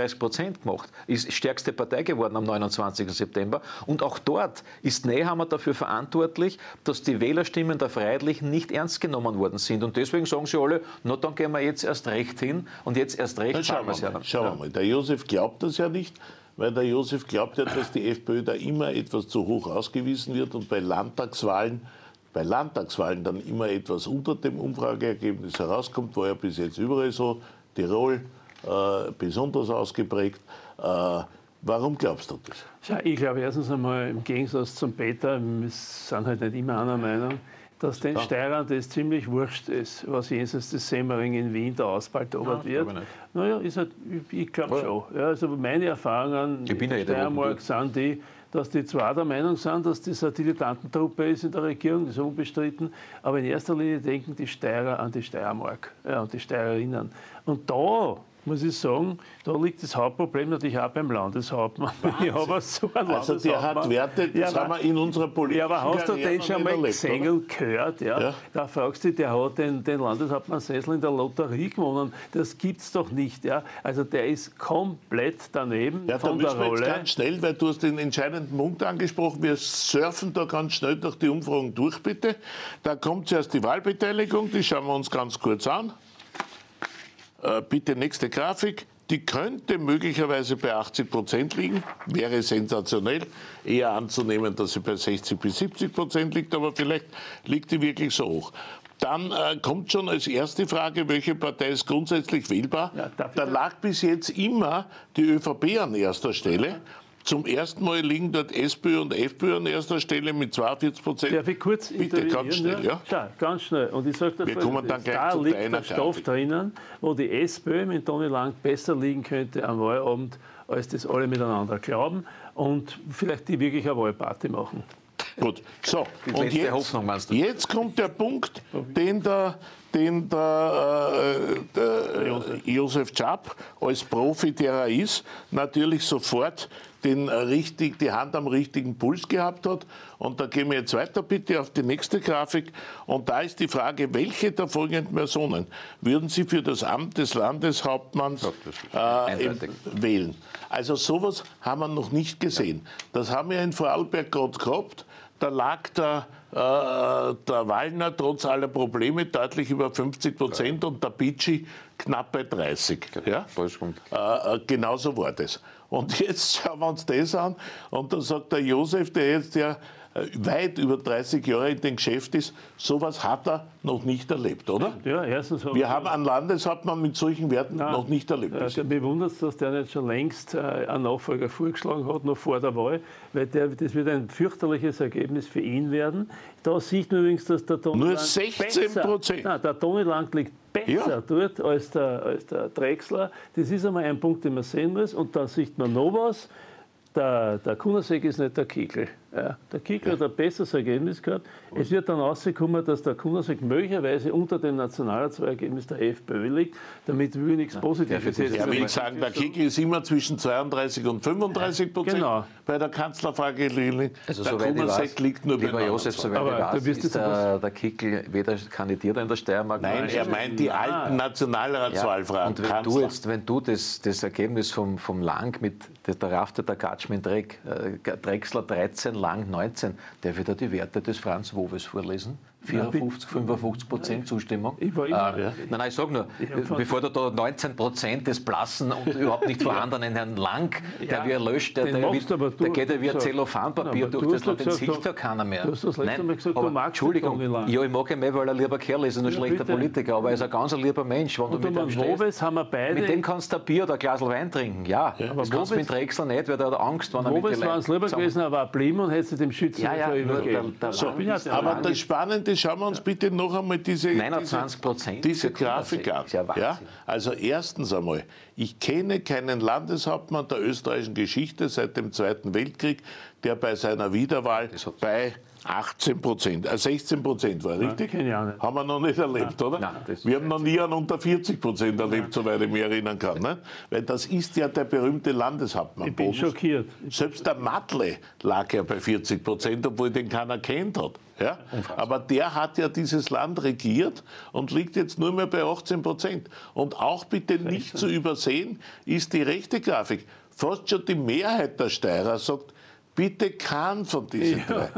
32% gemacht. Ist stärkste Partei geworden am 29. September. Und auch dort ist Nehammer dafür verantwortlich, dass die Wählerstimmen der Freiheitlichen nicht ernst genommen worden sind. Und deswegen sagen sie alle, na dann gehen wir jetzt erst recht hin und jetzt erst recht. Schauen wir mal. Der Josef glaubt das ja nicht, weil der Josef glaubt ja, dass die FPÖ da immer etwas zu hoch ausgewiesen wird und bei Landtagswahlen dann immer etwas unter dem Umfrageergebnis herauskommt, war ja bis jetzt überall so, Tirol besonders ausgeprägt. Warum glaubst du das? Ja, ich glaube erstens einmal, im Gegensatz zum Peter, wir sind halt nicht immer einer Meinung, dass den Steirern das ziemlich wurscht ist, was jenseits des Semmering in Wien da ausbaldobert wird. Naja, ist halt, ich glaube schon. Ja, also meine Erfahrungen in der Steiermark sind die, dass die zwar der Meinung sind, dass das eine Dilettantentruppe ist in der Regierung, das ist unbestritten, aber in erster Linie denken die Steirer an die Steiermark, und die Steirerinnen. Und da muss ich sagen, da liegt das Hauptproblem natürlich auch beim Landeshauptmann. Ich habe so einen also der hat Werte, das haben wir in unserer Politik. Ja, aber hast du den schon mal gesehen und gehört? Ja? Da fragst du, der hat den Landeshauptmann-Sessel in der Lotterie gewonnen. Das gibt's doch nicht. Ja? Also der ist komplett daneben von der Rolle. Da müssen wir jetzt ganz schnell, weil du hast den entscheidenden Punkt angesprochen, wir surfen da ganz schnell durch die Umfragen durch, bitte. Da kommt zuerst die Wahlbeteiligung, die schauen wir uns ganz kurz an. Bitte nächste Grafik. Die könnte möglicherweise bei 80% liegen. Wäre sensationell. Eher anzunehmen, dass sie bei 60 bis 70% liegt, aber vielleicht liegt die wirklich so hoch. Dann kommt schon als erste Frage, welche Partei ist grundsätzlich wählbar? Ja, da lag bis jetzt immer die ÖVP an erster Stelle. Zum ersten Mal liegen dort SPÖ und FPÖ an erster Stelle mit 42%. Darf ich kurz bitte, ganz schnell, ja? Schau, ganz schnell. Und ich sage dir, da liegt der Stoff drinnen, wo die SPÖ mit Toni Lang besser liegen könnte am Wahlabend, als das alle miteinander glauben und vielleicht die wirklich eine Wahlparty machen. Gut, so. Die Und letzte Hoffnung, meinst du? jetzt kommt der Punkt, den der Josef Czap als Profi, der er ist, natürlich sofort die Hand am richtigen Puls gehabt hat. Und da gehen wir jetzt weiter bitte auf die nächste Grafik. Und da ist die Frage, welche der folgenden Personen würden Sie für das Amt des Landeshauptmanns wählen? Also sowas haben wir noch nicht gesehen. Das haben wir in Vorarlberg gerade gehabt. Da lag der Wallner trotz aller Probleme deutlich über 50% und der Pitschi knapp bei 30%. Ja? Genauso war das. Und jetzt schauen wir uns das an und da sagt der Josef, der jetzt ja weit über 30 Jahre in dem Geschäft ist, sowas hat er noch nicht erlebt, oder? Ja, erstens wir haben einen Landeshauptmann mit solchen Werten noch nicht erlebt. Mir wundert es, dass der nicht schon längst einen Nachfolger vorgeschlagen hat, noch vor der Wahl, weil das wird ein fürchterliches Ergebnis für ihn werden. Da sieht man übrigens, dass der Toni Nur Lang 16%. Nein, der Toni Lang liegt besser dort als der Drechsler. Das ist einmal ein Punkt, den man sehen muss. Und dann sieht man noch was. Der Kunasek ist nicht der Kickl. Ja, der Kickl hat ein besseres Ergebnis gehabt. Es wird dann rauskommen, dass der Kunasek möglicherweise unter dem Nationalratsergebnis der FPÖ liegt. Damit will ich nichts Positives sagen. Er will sagen, der Kickl ist immer zwischen 32 und 35% bei der Kanzlerfrage. Also der Kunasek liegt nur bei Josef, soweit ich weiß, ist der Kickl weder kandidiert in der Steiermark. Nein, er meint die alten Nationalratswahlfragen. Und wenn du das Ergebnis vom Lang mit der raffte der Gatsch mit Drechsler 13, Lang 19, der wird ja die Werte des Franz Wowes vorlesen. 54, 55% Zustimmung. Nein, ich sage nur, bevor du da 19% des blassen und überhaupt nicht vorhandenen Herrn Lang, der wie er löscht, der geht ja wie ein Zellophanpapier durch, das lässt den Sicht ja keiner mehr. Du hast das letzte Mal gesagt, du magst Entschuldigung, ja, ich mag ihn mehr, weil er ein lieber Kerl ist und ein schlechter Politiker, aber er ist ein ganz lieber Mensch. Wenn du mit dem kannst du ein Bier oder ein Glas Wein trinken, ja. Das kannst du mit Drechsler nicht, weil der hat Angst, wenn er mit dir war es lieber gewesen, er war blieben und hätte sich dem Schützen übergeben. Aber das Spannende, schauen wir uns bitte noch einmal diese Grafik an. Ja? Also erstens einmal, ich kenne keinen Landeshauptmann der österreichischen Geschichte seit dem Zweiten Weltkrieg, der bei seiner Wiederwahl bei 16% war, richtig? Haben wir noch nicht erlebt, oder? Nein, wir haben noch nie einen unter 40% erlebt, soweit ich mich erinnern kann. Ne? Weil das ist ja der berühmte Landeshauptmann. Ich bin schockiert. Selbst der Matle lag ja bei 40%, obwohl den keiner kennt hat. Ja? Aber der hat ja dieses Land regiert und liegt jetzt nur mehr bei 18%. Und auch bitte nicht zu übersehen ist die rechte Grafik. Fast schon die Mehrheit der Steirer sagt, bitte keinen von diesen drei.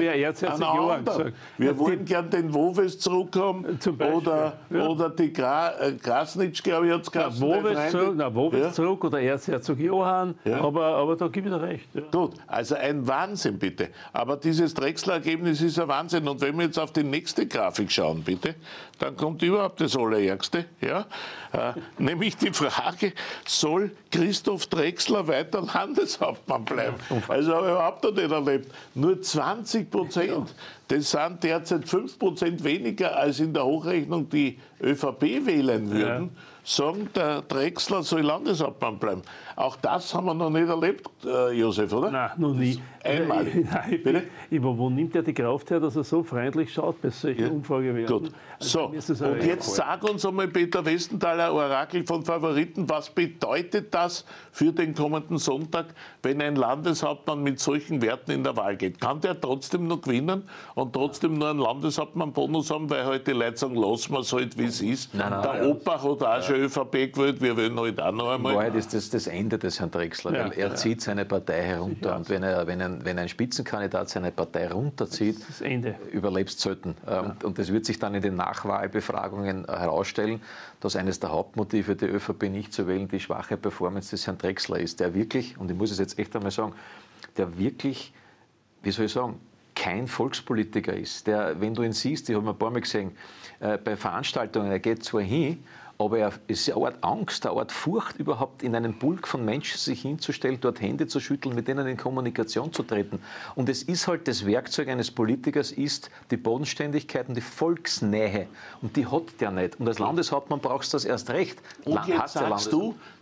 Wir wollen gern den Wowes zurückhaben oder die Krasnitsch, glaube ich, hat es geheißen. Wowes zurück oder Erzherzog Johann, aber da gebe ich dir recht. Ja. Gut, also ein Wahnsinn, bitte. Aber dieses Drechsler-Ergebnis ist ein Wahnsinn. Und wenn wir jetzt auf die nächste Grafik schauen, bitte, dann kommt überhaupt das Allerärgste. Ja? Nämlich die Frage, soll Christoph Drechsler weiter Landeshauptmann bleiben? Also überhaupt noch nicht erlebt. Nur 20%. Das sind derzeit 5% weniger, als in der Hochrechnung die ÖVP wählen würden. Sagen, der Drechsler soll Landeshauptmann bleiben. Auch das haben wir noch nicht erlebt, Josef, oder? Nein, noch nie. Einmal. Wo nimmt er die Kraft her, dass er so freundlich schaut bei solchen Umfragewerten? Gut. So, und jetzt sag uns einmal, Peter Westenthaler, Orakel von Favoriten, was bedeutet das für den kommenden Sonntag, wenn ein Landeshauptmann mit solchen Werten in der Wahl geht? Kann der trotzdem noch gewinnen und trotzdem nur einen Landeshauptmann-Bonus haben, weil halt die Leute sagen, lassen wir es halt, wie es ist. Der Opa hat auch schon ÖVP gewählt, wir wollen halt auch noch einmal. In Wahrheit ist das Ende des Herrn Drechsler, weil er zieht seine Partei herunter. Und wenn ein Spitzenkandidat seine Partei runterzieht, überlebst selten. Und das wird sich dann in den Nachwahlbefragungen herausstellen, dass eines der Hauptmotive, die ÖVP nicht zu wählen, die schwache Performance des Herrn Drechsler ist, der wirklich, und ich muss es jetzt echt einmal sagen, der wirklich, wie soll ich sagen, kein Volkspolitiker ist. Der, wenn du ihn siehst, ich habe ihn ein paar Mal gesehen, bei Veranstaltungen, er geht zwar hin, aber es ist eine Art Angst, eine Art Furcht, überhaupt in einen Pulk von Menschen sich hinzustellen, dort Hände zu schütteln, mit denen in Kommunikation zu treten. Und es ist halt, das Werkzeug eines Politikers ist die Bodenständigkeit und die Volksnähe. Und die hat der nicht. Und als Landeshauptmann brauchst du das erst recht. Und jetzt sagst du,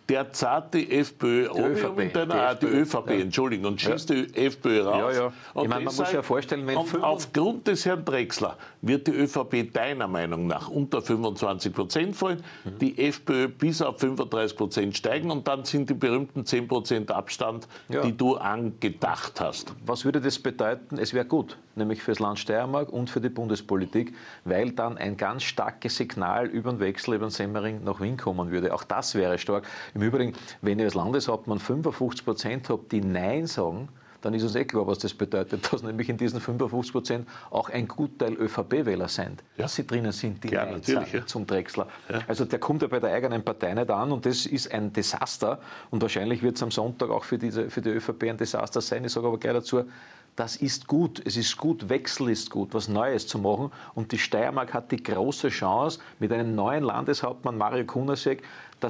der zahlt die FPÖ die ÖVP, Entschuldigung, und schießt die FPÖ raus. Ja. Und ich meine, man muss sich ja vorstellen, wenn aufgrund des Herrn Drechsler wird die ÖVP deiner Meinung nach unter 25% fallen, die FPÖ bis auf 35% steigen und dann sind die berühmten 10% Abstand, die du angedacht hast. Was würde das bedeuten? Es wäre gut, nämlich für das Land Steiermark und für die Bundespolitik, weil dann ein ganz starkes Signal über den Wechsel, über den Semmering nach Wien kommen würde. Auch das wäre stark. Im Übrigen, wenn ich als Landeshauptmann 55% habe, die Nein sagen, dann ist uns klar, was das bedeutet, dass nämlich in diesen 55% auch ein Gutteil ÖVP-Wähler sind, dass sie drinnen sind, die Nein sagen zum Drechsler. Ja. Also der kommt ja bei der eigenen Partei nicht an und das ist ein Desaster und wahrscheinlich wird es am Sonntag auch für die ÖVP ein Desaster sein. Ich sage aber gleich dazu, das ist gut, es ist gut, Wechsel ist gut, was Neues zu machen und die Steiermark hat die große Chance, mit einem neuen Landeshauptmann Mario Kunasek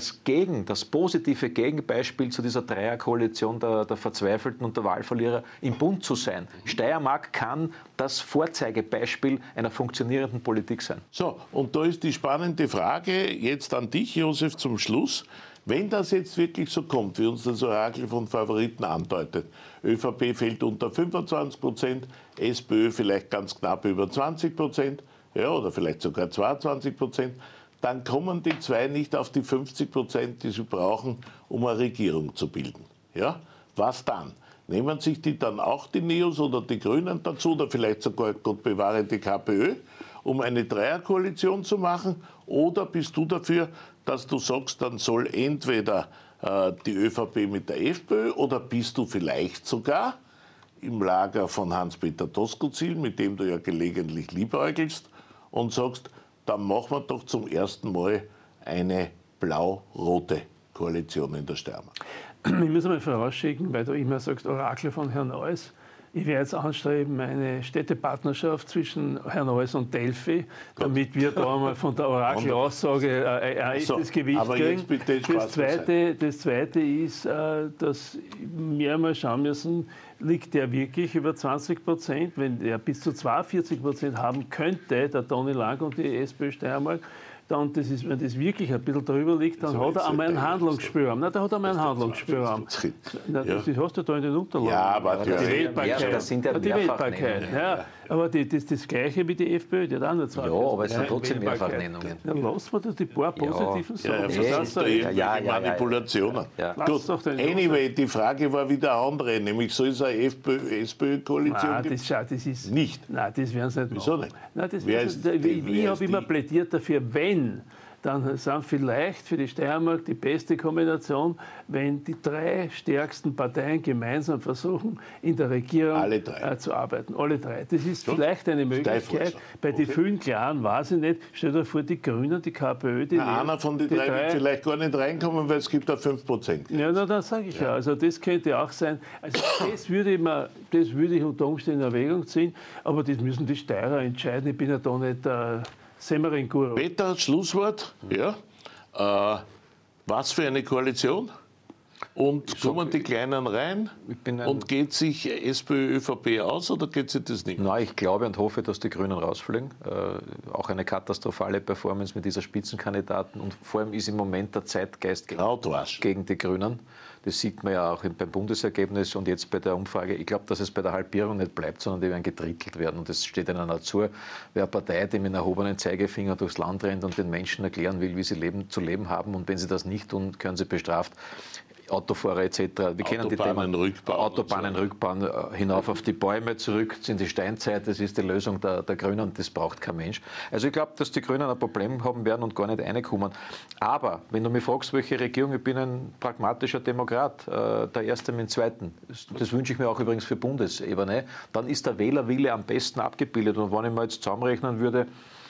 das positive Gegenbeispiel zu dieser Dreierkoalition der Verzweifelten und der Wahlverlierer im Bund zu sein. Steiermark kann das Vorzeigebeispiel einer funktionierenden Politik sein. So, und da ist die spannende Frage jetzt an dich, Josef, zum Schluss. Wenn das jetzt wirklich so kommt, wie uns das Orakel von Favoriten andeutet, ÖVP fällt unter 25%, SPÖ vielleicht ganz knapp über 20%, ja, oder vielleicht sogar 22%, dann kommen die zwei nicht auf die 50%, die sie brauchen, um eine Regierung zu bilden. Ja? Was dann? Nehmen sich die dann auch die Neos oder die Grünen dazu oder vielleicht sogar, Gott bewahre, die KPÖ, um eine Dreierkoalition zu machen? Oder bist du dafür, dass du sagst, dann soll entweder die ÖVP mit der FPÖ oder bist du vielleicht sogar im Lager von Hans-Peter Doskozil, mit dem du ja gelegentlich liebäugelst, und sagst, dann machen wir doch zum ersten Mal eine blau-rote Koalition in der Steiermark. Ich muss einmal vorausschicken, weil du immer sagst, Orakel von Herrn Neuss. Ich werde jetzt anstreben, eine Städtepartnerschaft zwischen Herrn Neuss und Delphi, damit wir da einmal von der Orakel-Aussage ein echtes Gewicht kriegen. Das Zweite ist, dass wir mal schauen müssen, liegt der wirklich über 20%? Wenn er bis zu 42% haben könnte, der Toni Lang und die SPÖ Steiermark, dann, wenn das wirklich ein bisschen drüber liegt, dann hat er einmal einen Handlungsspielraum. Nein, da hat er einmal einen Handlungsspielraum. Das hast du da in den Unterlagen. Ja, aber die Wählbarkeit. Das sind ja die Wählbarkeit. Ja. Aber das Gleiche wie die FPÖ, die hat auch nur zwei. Ja, aber es sind trotzdem Mehrfachnennungen. Dann lassen wir da die paar positiven Sachen. Manipulationen. Ja. Gut, anyway, die Frage war wieder eine andere, nämlich soll es eine FPÖ-SPÖ-Koalition geben? Das ist nicht. Nein, das werden sie nicht machen. Wieso nicht? Nein, ich habe immer plädiert dafür, dann sind vielleicht für die Steiermark die beste Kombination, wenn die drei stärksten Parteien gemeinsam versuchen, in der Regierung zu arbeiten. Alle drei. Das ist vielleicht eine Möglichkeit. Bei den vielen Klaren weiß ich nicht. Stell dir vor, die Grünen, die KPÖ, einer von den drei wird vielleicht gar nicht reinkommen, weil es gibt da 5%. Ja, dann sage ich ja. Also das könnte auch sein. Also das würde ich unter Umständen in Erwägung ziehen. Aber das müssen die Steirer entscheiden. Ich bin ja da nicht Semmering-Guru. Peter, Schlusswort. Ja. Was für eine Koalition? Und kommen die Kleinen rein? Und geht sich SPÖ, ÖVP aus oder geht sich das nicht? Nein, ich glaube und hoffe, dass die Grünen rausfliegen. Auch eine katastrophale Performance mit dieser Spitzenkandidaten. Und vor allem ist im Moment der Zeitgeist gegen die Grünen. Das sieht man ja auch beim Bundesergebnis und jetzt bei der Umfrage. Ich glaube, dass es bei der Halbierung nicht bleibt, sondern die werden gedrittelt werden. Und das steht ihnen auch zu. Wer eine Partei, die mit einem erhobenen Zeigefinger durchs Land rennt und den Menschen erklären will, wie sie zu leben haben, und wenn sie das nicht tun, können sie bestraft. Autofahrer etc. Wir kennen die Themen. Autobahnenrückbahn, hinauf auf die Bäume, zurück in die Steinzeit. Das ist die Lösung der Grünen, das braucht kein Mensch. Also ich glaube, dass die Grünen ein Problem haben werden und gar nicht reinkommen. Aber wenn du mich fragst, welche Regierung, ich bin ein pragmatischer Demokrat, der Erste mit dem Zweiten. Das wünsche ich mir auch übrigens für Bundesebene. Dann ist der Wählerwille am besten abgebildet. Und wenn ich mal jetzt zusammenrechnen würde,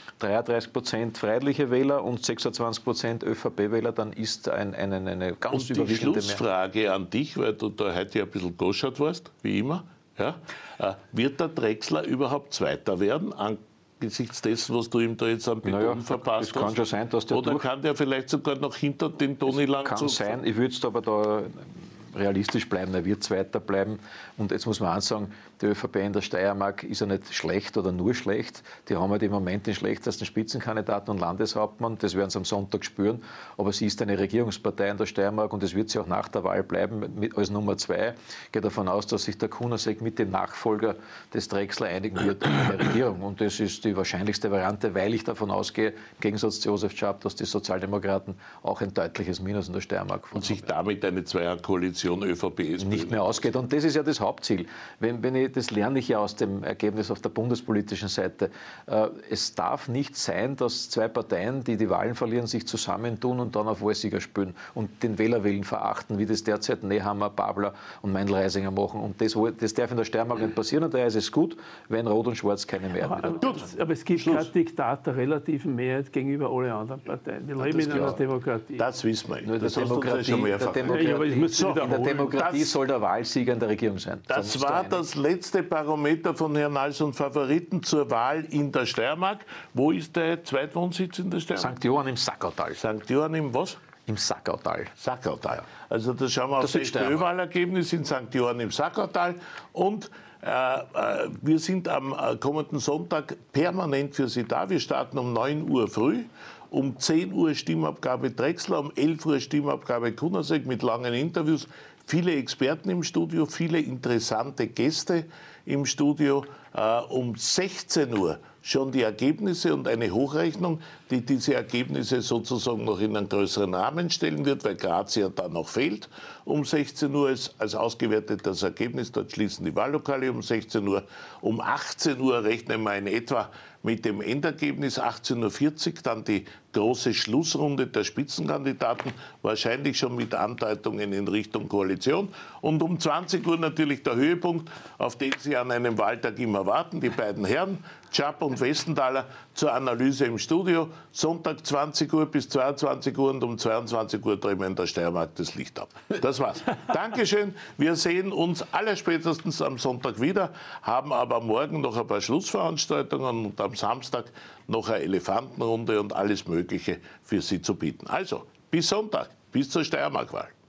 33% freiheitliche Wähler und 26% ÖVP-Wähler, dann ist eine ganz überwiegende Mehrheit. Die Schlussfrage an dich, weil du da heute ein bisschen goschert warst, wie immer. Ja? Wird der Drechsler überhaupt Zweiter werden, angesichts dessen, was du ihm da jetzt an Beton verpasst hast? Das kann schon sein, dass der Oder kann der vielleicht sogar noch hinter den Toni Lang kann sein, ich würde es aber da realistisch bleiben, er wird Zweiter bleiben. Und jetzt muss man auch sagen, die ÖVP in der Steiermark ist ja nicht schlecht oder nur schlecht. Die haben halt im Moment den schlechtesten Spitzenkandidaten und Landeshauptmann. Das werden sie am Sonntag spüren. Aber sie ist eine Regierungspartei in der Steiermark und das wird sie auch nach der Wahl bleiben als Nummer 2. Ich gehe davon aus, dass sich der Kunasek mit dem Nachfolger des Drechsler einigen wird in der Regierung. Und das ist die wahrscheinlichste Variante, weil ich davon ausgehe, im Gegensatz zu Josef Schaap, dass die Sozialdemokraten auch ein deutliches Minus in der Steiermark und sich damit eine Zweierkoalition ÖVP nicht mehr ausgeht. Und das ist ja das Hauptziel. Das lerne ich ja aus dem Ergebnis auf der bundespolitischen Seite. Es darf nicht sein, dass zwei Parteien, die die Wahlen verlieren, sich zusammentun und dann auf Wahlsieger spielen und den Wählerwillen verachten, wie das derzeit Nehammer, Babler und Meindl-Reisinger machen. Und das darf in der Steiermark nicht passieren. Und daher ist es gut, wenn Rot und Schwarz keine Mehrheit haben. Aber es gibt kein Diktat der relativen Mehrheit gegenüber allen anderen Parteien. Wir leben in einer Demokratie. Das wissen wir. Nur in der Demokratie soll der Wahlsieger in der Regierung sein. Das war das letzte Barometer von Herrn Nals und Favoriten zur Wahl in der Steiermark. Wo ist der Zweitwohnsitz in der Steiermark? St. Johann im Sackautal. St. Johann im was? Im Sackautal. Sackautal. Ja. Also da schauen wir auf das SPÖ-Wahlergebnis in St. Johann im Sackautal. Und wir sind am kommenden Sonntag permanent für Sie da. Wir starten um 9 Uhr früh. Um 10 Uhr Stimmabgabe Drechsler, um 11 Uhr Stimmabgabe Kunasek mit langen Interviews. Viele Experten im Studio, viele interessante Gäste im Studio. Um 16 Uhr schon die Ergebnisse und eine Hochrechnung, die diese Ergebnisse sozusagen noch in einen größeren Rahmen stellen wird, weil Graz ja dann noch fehlt. Um 16 Uhr ist als ausgewertetes Ergebnis, dort schließen die Wahllokale um 16 Uhr. Um 18 Uhr rechnen wir in etwa mit dem Endergebnis, 18:40 Uhr dann die große Schlussrunde der Spitzenkandidaten, wahrscheinlich schon mit Andeutungen in Richtung Koalition. Und um 20 Uhr natürlich der Höhepunkt, auf den Sie an einem Wahltag immer warten, die beiden Herren, Schaap und Westenthaler, zur Analyse im Studio. Sonntag 20 Uhr bis 22 Uhr und um 22 Uhr drehen wir in der Steiermark das Licht ab. Das war's. Dankeschön. Wir sehen uns allerspätestens am Sonntag wieder, haben aber morgen noch ein paar Schlussveranstaltungen und am Samstag noch eine Elefantenrunde und alles Mögliche für Sie zu bieten. Also, bis Sonntag, bis zur Steiermark-Wahl.